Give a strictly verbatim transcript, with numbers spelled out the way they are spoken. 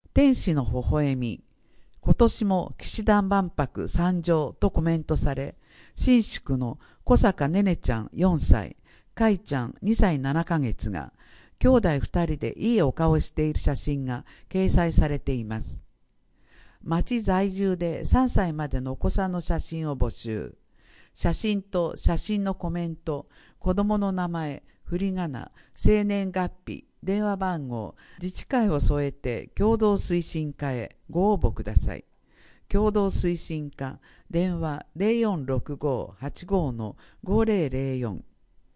天使の微笑み、今年も騎士団万博参上とコメントされ、新宿の小坂ねねちゃんよんさい、かいちゃんにさいななかげつが、兄弟ふたりでいいお顔をしている写真が掲載されています。町在住でさんさいまでのお子さんの写真を募集。写真と写真のコメント、子供の名前、振り仮名、生年月日、電話番号、自治会を添えて共同推進課へご応募ください。共同推進課、電話 ゼロよんろくご はちご のごゼロゼロよん